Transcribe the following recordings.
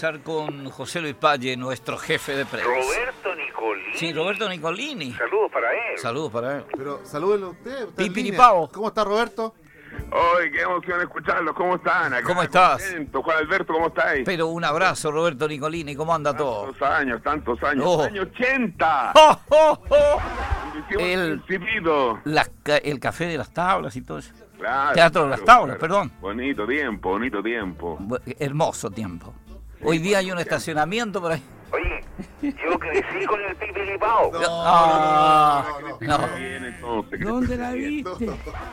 Estar con José Luis Palle, nuestro jefe de prensa. Roberto Nicolini. Sí, Roberto Nicolini. Saludos para él. Saludos para él. Pero salúdenlo usted. Pipiripao. ¿Cómo está, Roberto? ¡Ay, qué emoción escucharlos! ¿Cómo están? Acá ¿Cómo estás? contento. Juan Alberto, ¿cómo estáis? Pero un abrazo, Roberto Nicolini. ¿Cómo anda todo? Tantos años. Oh. ¡Año 80! ¡Oh, oh, oh! El Principito. El café de las tablas y todo eso. Claro, Teatro de las tablas, perdón. Bonito tiempo. Hermoso tiempo. Hoy día hay un estacionamiento por ahí. Oye, yo crecí con el Pipiripao. No. ¿Dónde la viste?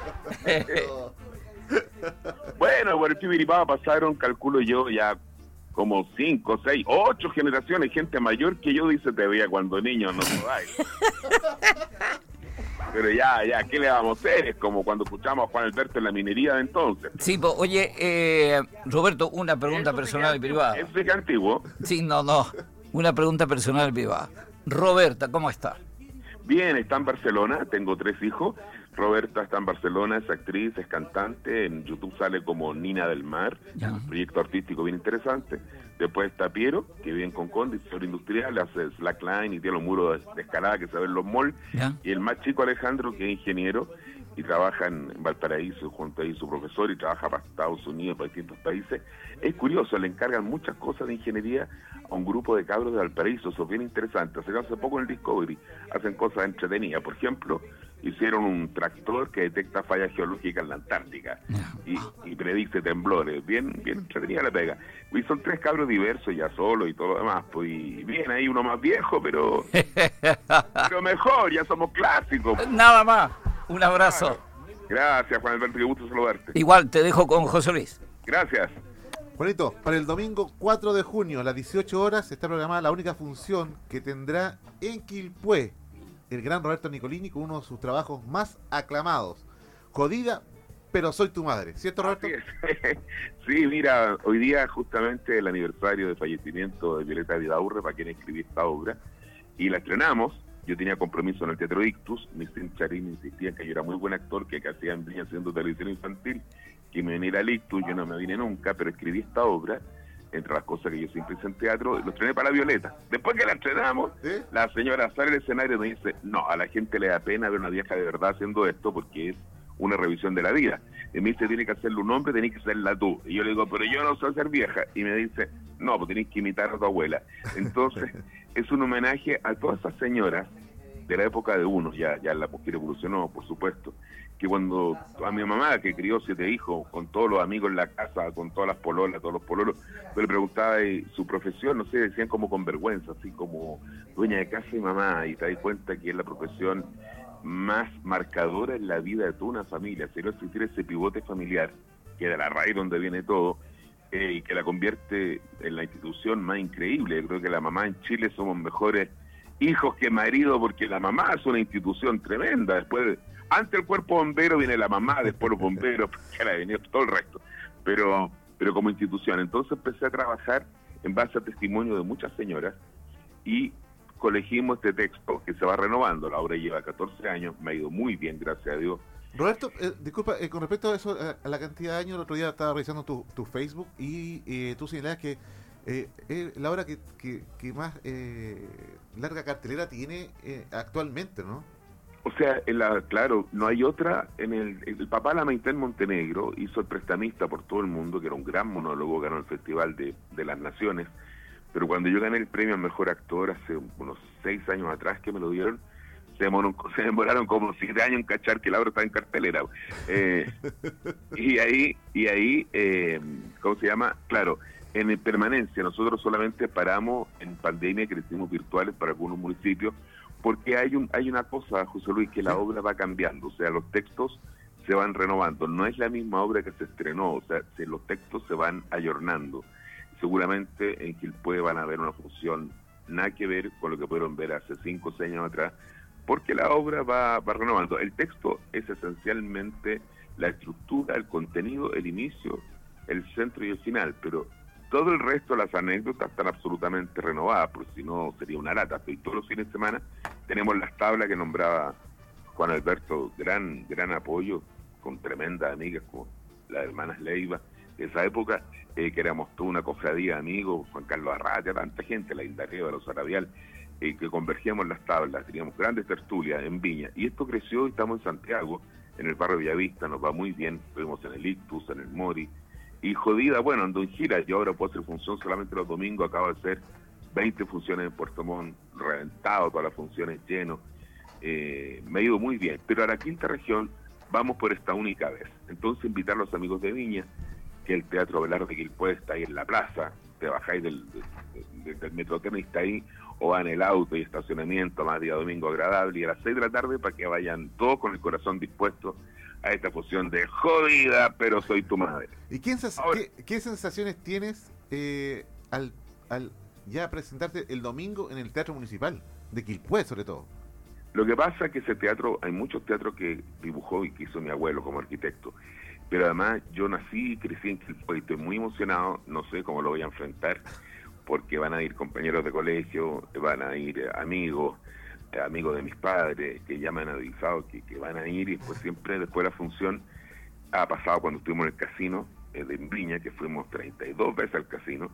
Bueno, por el Pipiripao pasaron, calculo yo, ya como 5, 6, 8 generaciones, gente mayor que yo, dice, te veía cuando niño, no jodáis. Pero ya, ¿qué le vamos a hacer? Es como cuando escuchamos a Juan Alberto en la minería de entonces. Sí, pues, oye, Roberto, una pregunta personal y privada. ¿Eso es antiguo? Sí, no. Una pregunta personal y privada. Roberta, ¿cómo está? Bien, está en Barcelona, tengo 3 hijos. Roberta está en Barcelona, es actriz, es cantante, en YouTube sale como Nina del Mar, Ya. un proyecto artístico bien interesante. Después está Piero, que vive en Concón, diseñador industrial, hace slackline y tiene los muros de escalada que se ven en los malls. Ya. Y el más chico, Alejandro, que es ingeniero y trabaja en Valparaíso, junto ahí su profesor, y trabaja para Estados Unidos, para distintos países. Es curioso, le encargan muchas cosas de ingeniería a un grupo de cabros de Valparaíso, eso es bien interesante. Hace poco en el Discovery hacen cosas entretenidas. Por ejemplo, hicieron un tractor que detecta fallas geológicas en la Antártica y predice temblores. Bien entretenida la pega. Y son 3 cabros diversos ya solos y todo lo demás. Pues, y bien, ahí uno más viejo, pero mejor, ya somos clásicos. Nada más. Un abrazo. Gracias, Juan Alberto, qué gusto saludarte. Igual te dejo con José Luis. Gracias. Juanito, para el domingo 4 de junio a las 18 horas está programada la única función que tendrá en Quilpué el gran Roberto Nicolini con uno de sus trabajos más aclamados. Jodida, pero soy tu madre. ¿Cierto, Roberto? Sí, mira, hoy día justamente el aniversario de fallecimiento de Violeta Vidaurre, para quien escribí esta obra, y la estrenamos. Yo tenía compromiso en el Teatro Ictus, mis Charín insistían que yo era muy buen actor, que hacían venía haciendo televisión infantil, que me viniera al Ictus, yo no me vine nunca, pero escribí esta obra, entre las cosas que yo siempre hice en teatro, lo estrené para Violeta. Después que la estrenamos, la señora sale al escenario y me dice, no, a la gente le da pena ver una vieja de verdad haciendo esto, porque es una revisión de la vida. Y me dice, tiene que hacerle un hombre, tenés que serla tú. Y yo le digo, pero yo no sé ser vieja. Y me dice, no, pues tenés que imitar a tu abuela. Entonces, es un homenaje a todas esas señoras de la época de uno, ya la mujer evolucionó, por supuesto, que cuando a mi mamá, que crió 7 hijos, con todos los amigos en la casa, con todas las pololas, todos los pololos, yo le preguntaba su profesión, no sé, decían como con vergüenza, así como dueña de casa y mamá, y te das cuenta que es la profesión más marcadora en la vida de toda una familia. Si no existir ese pivote familiar, que es de la raíz donde viene todo, y que la convierte en la institución más increíble. Yo creo que la mamá en Chile somos mejores hijos que marido, porque la mamá es una institución tremenda. Después, antes el cuerpo bombero viene la mamá, después los bomberos, carabineros, todo el resto. Pero como institución. Entonces empecé a trabajar en base a testimonio de muchas señoras y colegimos este texto que se va renovando. La obra lleva 14 años, me ha ido muy bien, gracias a Dios. Roberto, disculpa, con respecto a eso, a la cantidad de años, el otro día estaba revisando tu Facebook y tú señalabas que la obra que más larga cartelera tiene actualmente, ¿no? O sea, claro, no hay otra. El papá Lamaitel Montenegro hizo El prestamista por todo el mundo, que era un gran monólogo, ganó el Festival de las Naciones, pero cuando yo gané el premio al mejor actor hace unos 6 años atrás que me lo dieron, se demoraron como 7 años en cachar que la obra estaba en cartelera. Y ahí, ¿cómo se llama? Claro, en permanencia, nosotros solamente paramos en pandemia, crecimos virtuales para algunos municipios, porque hay una cosa, José Luis, que la obra va cambiando, o sea, los textos se van renovando, no es la misma obra que se estrenó, o sea, los textos se van ayornando. Seguramente en Quilpué van a ver una función nada que ver con lo que pudieron ver hace 5 o 6 años atrás, porque la obra va renovando. El texto es esencialmente la estructura, el contenido, el inicio, el centro y el final, pero todo el resto de las anécdotas están absolutamente renovadas, porque si no sería una lata. Y todos los fines de semana tenemos las tablas que nombraba Juan Alberto, gran apoyo, con tremendas amigas como las hermanas Leiva. De esa época que éramos toda una cofradía de amigos, Juan Carlos Arratia, tanta gente, la Indarreva, los Arabial, que convergíamos en las tablas, teníamos grandes tertulias en Viña, y esto creció y estamos en Santiago, en el barrio Villavista, nos va muy bien, estuvimos en el Ictus, en el Mori, y jodida, bueno, ando en gira, yo ahora puedo hacer función solamente los domingos, acabo de hacer 20 funciones en Puerto Montt, reventado, todas las funciones lleno, me ha ido muy bien, pero a la quinta región vamos por esta única vez, entonces invitar a los amigos de Viña, que el Teatro Velar de Quilpué está ahí en la plaza, te bajáis del Metroterra y está ahí, o van en el auto y estacionamiento, más día domingo agradable, y a las 6 de la tarde para que vayan todos con el corazón dispuesto a esta fusión de jodida, pero soy tu madre. ¿Y qué sensaciones tienes al ya presentarte el domingo en el Teatro Municipal de Quilpué, sobre todo? Lo que pasa es que ese teatro, hay muchos teatros que dibujó y que hizo mi abuelo como arquitecto, pero además yo nací y crecí en Quilpué y estoy muy emocionado, no sé cómo lo voy a enfrentar, porque van a ir compañeros de colegio, van a ir amigos de mis padres, que ya me han avisado que van a ir, y pues siempre después de la función, ha pasado cuando estuvimos en el casino de Viña, que fuimos 32 veces al casino,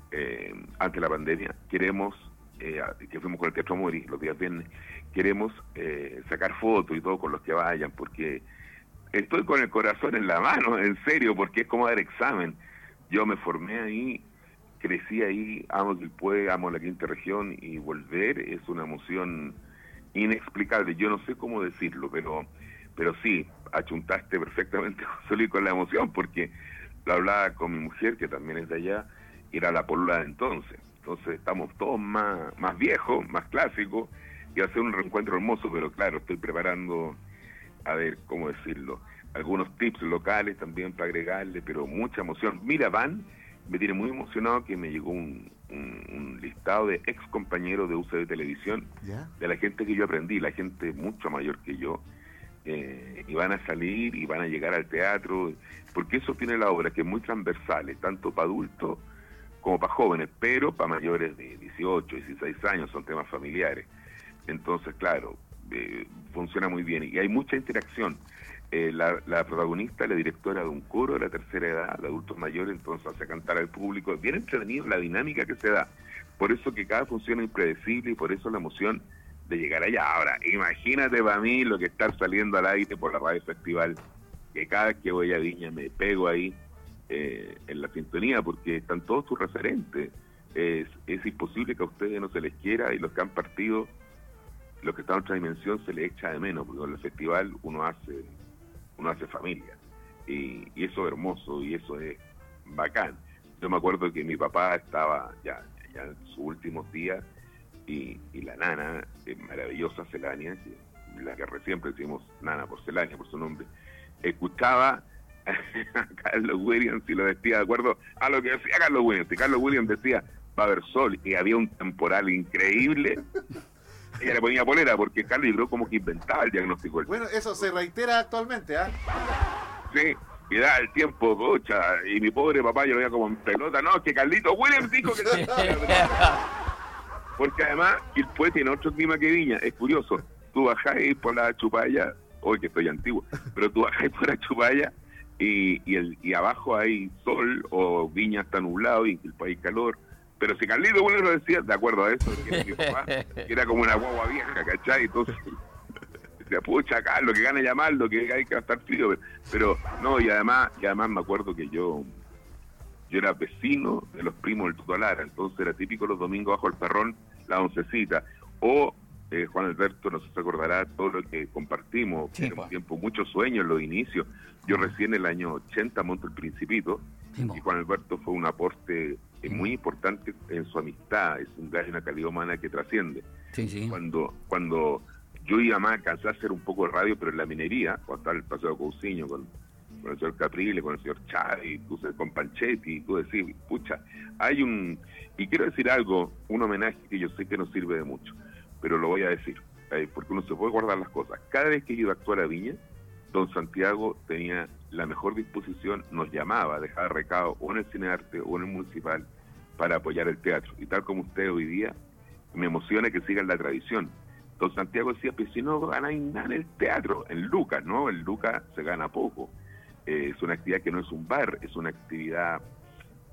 antes de la pandemia, queremos, que fuimos con el Teatro Mori los días viernes, queremos sacar fotos y todo con los que vayan, porque estoy con el corazón en la mano, en serio, porque es como dar examen. Yo me formé ahí, crecí ahí, amo Quilpué, amo la quinta región, y volver es una emoción inexplicable. Yo no sé cómo decirlo, pero sí, achuntaste perfectamente, José, con la emoción, porque lo hablaba con mi mujer, que también es de allá, y era la polola de entonces. Entonces estamos todos más viejos, más clásicos, y va a ser un reencuentro hermoso, pero claro, estoy preparando, a ver, ¿cómo decirlo? Algunos tips locales también para agregarle, pero mucha emoción. Mira, me tiene muy emocionado que me llegó un listado de ex compañeros de UCB Televisión, ¿ya?, de la gente que yo aprendí, la gente mucho mayor que yo, y van a salir y van a llegar al teatro, porque eso tiene la obra, que es muy transversal, tanto para adultos como para jóvenes, pero para mayores de 18, 16 años, son temas familiares. Entonces, claro, funciona muy bien y hay mucha interacción. La protagonista, la directora de un coro de la tercera edad, de adultos mayores, entonces hace cantar al público. Es bien entretenido la dinámica que se da. Por eso que cada función es impredecible y por eso la emoción de llegar allá. Ahora, imagínate para mí lo que estar saliendo al aire por la radio festival, que cada vez que voy a Viña me pego ahí en la sintonía, porque están todos tus referentes. Es imposible que a ustedes no se les quiera, y los que han partido, los que están en otra dimensión, se les echa de menos, porque en el festival uno hace familia, y eso es hermoso, y eso es bacán. Yo me acuerdo que mi papá estaba ya en sus últimos días, y la nana, maravillosa Celania, la que recién decimos Nana por Celania, por su nombre, escuchaba a Carlos Williams y lo decía de acuerdo a lo que decía Carlos Williams. Y Carlos Williams decía, va a haber sol, y había un temporal increíble. Ella le ponía polera porque Carlos logró como que inventaba el diagnóstico. Bueno, eso se reitera actualmente, ¿ah? Sí, y da el tiempo, cocha, y mi pobre papá yo lo veía como en pelota. No, que Carlitos Williams dijo que... Porque además Quilpué tiene otro clima que Viña, es curioso. Tú bajás por la Chupalla, hoy que estoy antiguo, pero tú bajás por la Chupalla y abajo hay sol, o Viña está nublado y en Quilpué hay calor. Pero si Carlito Williams lo decía, de acuerdo a eso, que era mi papá, que era como una guagua vieja, ¿cachai? Entonces, decía, pucha, Carlos, que gane llamarlo, que hay que estar frío. Pero no, y además me acuerdo que yo era vecino de los primos del Tuto Lara, entonces era típico los domingos bajo el perrón, la oncecita. O Juan Alberto, no sé si se acordará todo lo que compartimos, sí, en un tiempo, muchos sueños, los inicios. Yo recién en el año 80 monto El Principito, sí, y Juan Alberto fue un aporte muy importante en su amistad, es un gallo, una calidad humana que trasciende. Sí, sí. Cuando yo iba más, cansé a hacer un poco de radio, pero en la minería, cuando estaba en el Paseo de Cousiño, con el señor Caprile, con el señor Chávez, con Panchetti, y tú decís, pucha, hay y quiero decir algo, un homenaje que yo sé que no sirve de mucho, pero lo voy a decir, porque uno se puede guardar las cosas. Cada vez que yo iba a actuar a Viña, don Santiago tenía la mejor disposición, nos llamaba, dejaba recado o en el Cinearte o en el Municipal para apoyar el teatro. Y tal como usted hoy día, me emociona que sigan la tradición. Don Santiago decía, pues si no ganáis nada en el teatro, en Lucas, ¿no? En Lucas se gana poco. Es una actividad que no es un bar, es una actividad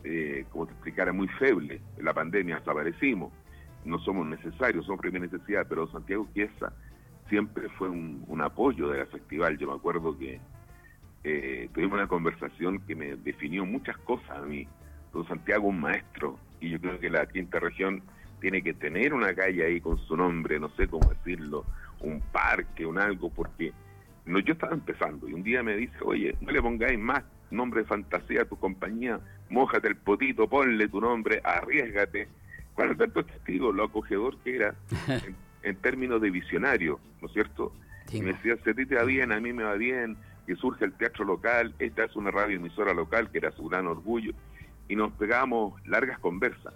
como te explicara, muy feble. En la pandemia desaparecimos, no somos necesarios, somos primera necesidad, pero Santiago Chiesa siempre fue un apoyo del festival. Yo me acuerdo que tuvimos una conversación que me definió muchas cosas a mí. Don Santiago, un maestro, y yo creo que la quinta región tiene que tener una calle ahí con su nombre, no sé cómo decirlo, un parque, un algo, porque no, yo estaba empezando y un día me dice, oye, no le pongáis más nombre de fantasía a tu compañía, mójate el potito, ponle tu nombre, arriésgate. Cuando tanto testigo, lo acogedor que era en términos de visionario, ¿no es cierto? Sí. Y me decía, si a ti te va bien, a mí me va bien, que surge el teatro local, esta es una radioemisora local, que era su gran orgullo, y nos pegábamos largas conversas.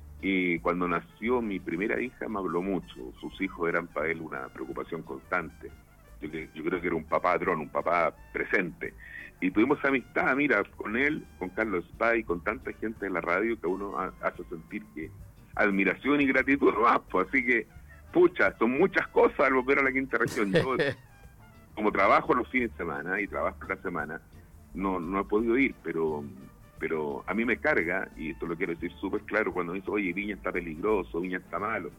Y cuando nació mi primera hija me habló mucho, sus hijos eran para él una preocupación constante. Yo creo que era un papá dron, un papá presente. Y tuvimos amistad, mira, con él, con Carlos Spay, con tanta gente en la radio que uno hace sentir que admiración y gratitud, ¿no? Pues, así que, pucha, son muchas cosas al volver a la quinta región. Yo, como trabajo los fines de semana y trabajo la semana, no he podido ir, pero a mí me carga, y esto lo quiero decir súper claro, cuando dice, oye, Viña está peligroso, Viña está malo.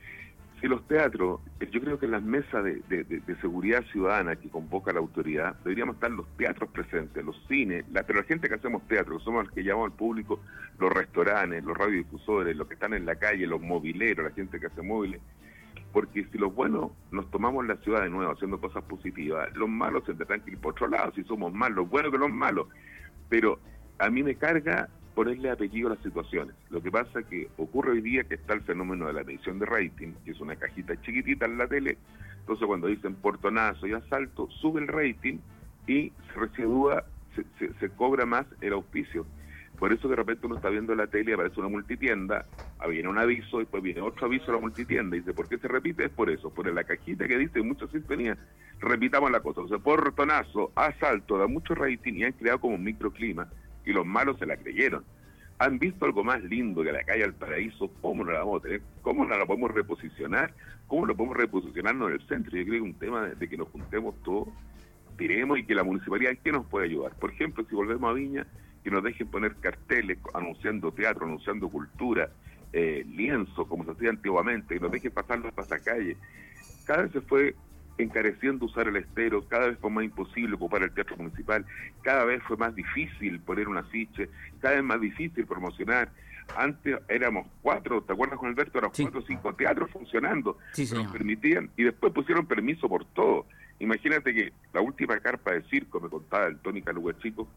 Si los teatros, yo creo que en las mesas de seguridad ciudadana que convoca la autoridad, deberíamos estar los teatros presentes, los cines, pero la gente que hacemos teatro, que somos los que llamamos al público, los restaurantes, los radiodifusores, los que están en la calle, los mobileros, la gente que hace móviles, porque si los buenos nos tomamos la ciudad de nuevo haciendo cosas positivas, los malos se tendrán que ir por otro lado, si somos más los buenos que los malos. Pero a mí me carga ponerle apellido a las situaciones. Lo que pasa es que ocurre hoy día que está el fenómeno de la medición de rating, que es una cajita chiquitita en la tele, entonces cuando dicen portonazo y asalto, sube el rating y se residúa, se cobra más el auspicio. Por eso de repente uno está viendo la tele y aparece una multitienda, viene un aviso, después viene otro aviso a la multitienda, y dice, ¿por qué se repite? Es por eso, por la cajita que dice muchas sintonías, repitamos la cosa. O sea, portonazo, asalto, da mucho rating y han creado como un microclima, y los malos se la creyeron. ¿Han visto algo más lindo que la calle al paraíso? ¿Cómo no la vamos a tener? ¿Cómo no la podemos reposicionar? ¿Cómo lo podemos reposicionarnos en el centro? Yo creo que es un tema de que nos juntemos todos, tiremos, y que la municipalidad, ¿qué nos puede ayudar? Por ejemplo, si volvemos a Viña, que nos dejen poner carteles anunciando teatro, anunciando cultura, lienzo, como se hacía antiguamente, que nos dejen pasar los pasacalles. Cada vez se fue encareciendo usar el estero, cada vez fue más imposible ocupar el teatro municipal, cada vez fue más difícil poner un afiche, cada vez más difícil promocionar. Antes éramos 4, ¿te acuerdas, Juan Alberto? Eran 4 o 5 teatros funcionando, sí, señor. nos permitían, y después pusieron permiso por todo. Imagínate que la última carpa de circo, me contaba el Tony Caluguachico,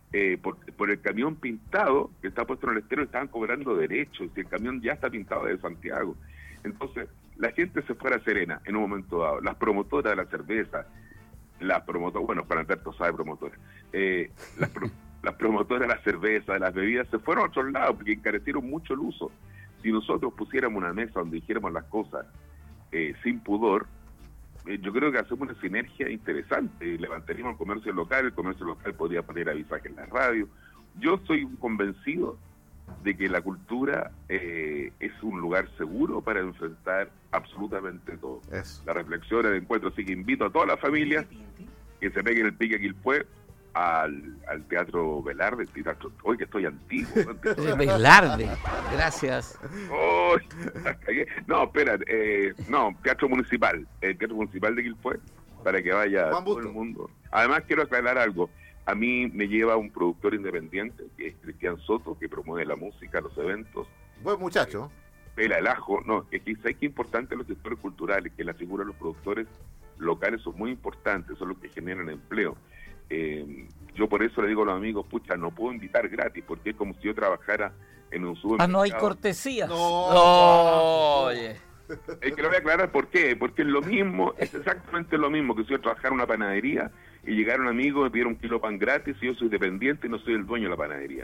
por el camión pintado que está puesto en el estero estaban cobrando derechos, y el camión ya está pintado de Santiago. Entonces, la gente se fuera serena en un momento dado. Las promotoras de la cerveza, bueno, Juan Alberto sabe promotoras, las promotoras de la cerveza, de las bebidas, se fueron a otros lados porque encarecieron mucho el uso. Si nosotros pusiéramos una mesa donde dijéramos las cosas sin pudor, yo creo que hacemos una sinergia interesante. Levantaríamos el comercio local podría poner avisaje en la radio. Yo soy convencido de que la cultura es un lugar seguro para enfrentar absolutamente todo. Eso. La reflexión, el encuentro, así que invito a todas las familias que se peguen el pique a Quilpué al Teatro Velarde, hoy que estoy antiguo. Velarde, gracias. Oh, no, espera, Teatro Municipal, el Teatro Municipal de Quilpué, para que vaya todo el mundo. Además quiero aclarar algo. A mí me lleva un productor independiente, que es Cristian Soto, que promueve la música, los eventos. Buen muchacho. Pela el ajo. No, es que sé que es importante los sectores culturales, que la figura de los productores locales son muy importantes, son los que generan empleo. Yo por eso le digo a los amigos, pucha, no puedo invitar gratis, porque es como si yo trabajara en un supermercado. No hay cortesías. No. Oye. Es que lo voy a aclarar por qué, porque es lo mismo, es exactamente lo mismo que si yo trabajara en una panadería y llegara un amigo, me pidiera un kilo de pan gratis y yo soy dependiente y no soy el dueño de la panadería.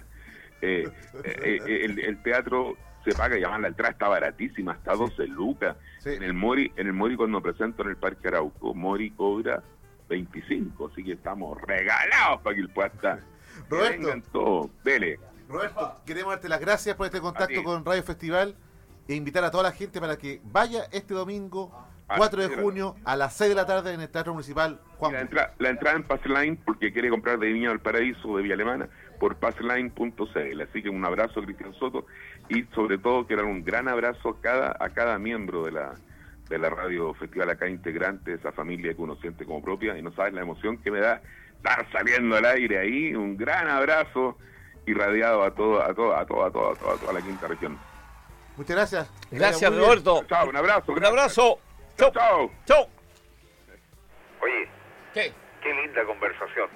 El teatro se paga, llaman la entrada, está baratísima, hasta 12 lucas. Sí. En el Mori cuando me presento en el Parque Arauco, Mori cobra 25, así que estamos regalados para que el pueda estar. Roberto, dele. Roberto, queremos darte las gracias por este contacto con Radio Festival e invitar a toda la gente para que vaya este domingo 4 de junio a las 6 de la tarde en el Teatro Municipal Juan. La entrada en Passline, porque quiere comprar de Viña del Paraíso o de Villa Alemana, por passline.cl. Así que un abrazo, Cristian Soto, y sobre todo quiero dar un gran abrazo a cada miembro de la Radio Festival, a cada integrante de esa familia que uno siente como propia, y no sabes la emoción que me da estar saliendo al aire ahí. Un gran abrazo irradiado a toda la quinta región. Muchas gracias. Gracias, Muy bien. Roberto. Chao, un abrazo. Un abrazo. Chau. Chao. Chau. Oye, ¿Qué? qué linda conversación.